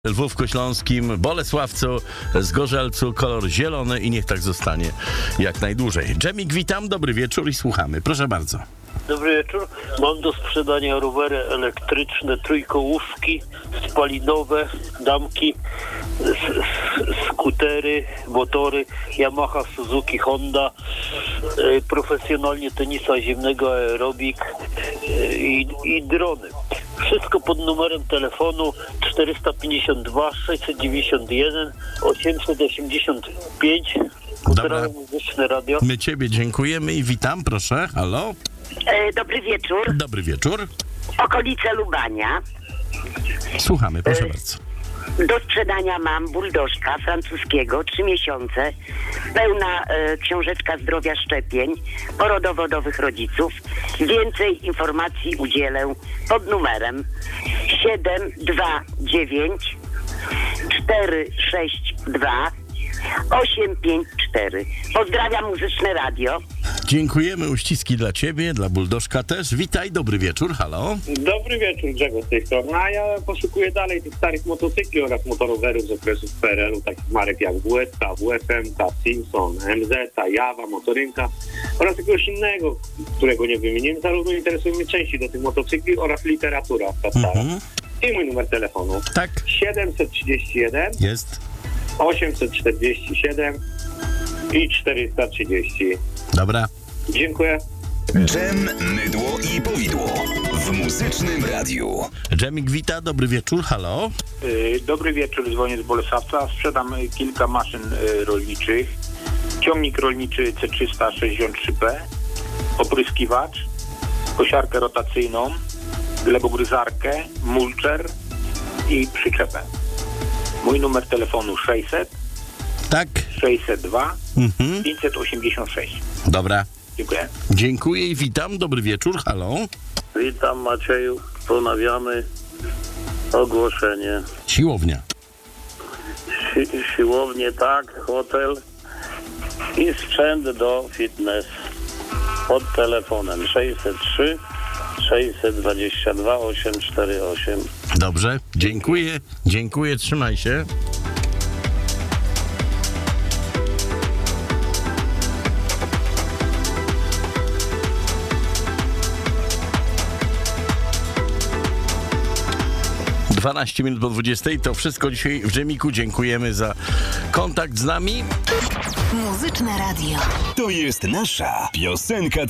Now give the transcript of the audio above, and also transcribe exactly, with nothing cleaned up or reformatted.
Lwówku Śląskim, Bolesławcu, Zgorzelcu, kolor zielony i niech tak zostanie jak najdłużej. Dżemik, witam, dobry wieczór i słuchamy. Proszę bardzo. Dobry wieczór. Mam do sprzedania rowery elektryczne, trójkołówki, spalinowe, damki, s- s- skutery, motory, Yamaha, Suzuki, Honda, e, profesjonalnie tenisa ziemnego, aerobik e, i, i drony. Wszystko pod numerem telefonu czterysta pięćdziesiąt dwa sześćset dziewięćdziesiąt jeden osiemset osiemdziesiąt pięć. Dobra. Muzyczne radio. My ciebie dziękujemy i witam, proszę. Halo? E, dobry wieczór. Dobry wieczór. Okolice Lubania. Słuchamy, proszę bardzo. Do sprzedania mam buldożka francuskiego, trzy miesiące, pełna e, książeczka zdrowia szczepień, porodowodowych rodziców. Więcej informacji udzielę pod numerem siedem dwa dziewięć cztery sześć dwa osiem pięć cztery. Pozdrawiam Muzyczne Radio. Dziękujemy, uściski dla ciebie, dla buldożka też. Witaj, dobry wieczór, halo? Dobry wieczór, Grzegorz z tej strony. A ja poszukuję dalej tych starych motocykli oraz motorowerów z okresów P R L-u, takich marek jak W S K, W F M K, Simpson, M Z, Jawa, Motorynka oraz jakiegoś innego, którego nie wymieniłem. Zarówno interesują mnie części do tych motocykli oraz literatura ta stara. Mhm. I mój numer telefonu. Tak, siedemset trzydzieści jeden jest. osiemset czterdzieści siedem i czterysta trzydzieści. Dobra. Dziękuję. Dżem, mydło i powidło w Muzycznym Radiu. Dżemik, wita, dobry wieczór, halo? Y, Dobry wieczór, dzwonię z Bolesławca. Sprzedam y, kilka maszyn y, rolniczych. Ciągnik rolniczy C trzysta sześćdziesiąt trzy P, opryskiwacz, kosiarkę rotacyjną, glebogryzarkę, mulczer i przyczepę. Mój numer telefonu sześćset Tak. sześćset dwa Mhm. pięćset osiemdziesiąt sześć. Dobra. Dziękuję. Dziękuję i witam, dobry wieczór, halo? Witam Macieju, ponawiamy ogłoszenie. Siłownia. Si- siłownie tak, hotel i sprzęt do fitness pod telefonem sześćset trzy sześćset dwadzieścia dwa osiemset czterdzieści osiem. Dobrze, dziękuję, dziękuję, trzymaj się. dwanaście minut po dwudziestej, to wszystko dzisiaj w Dżemiku. Dziękujemy za kontakt z nami. Muzyczne Radio. To jest nasza piosenka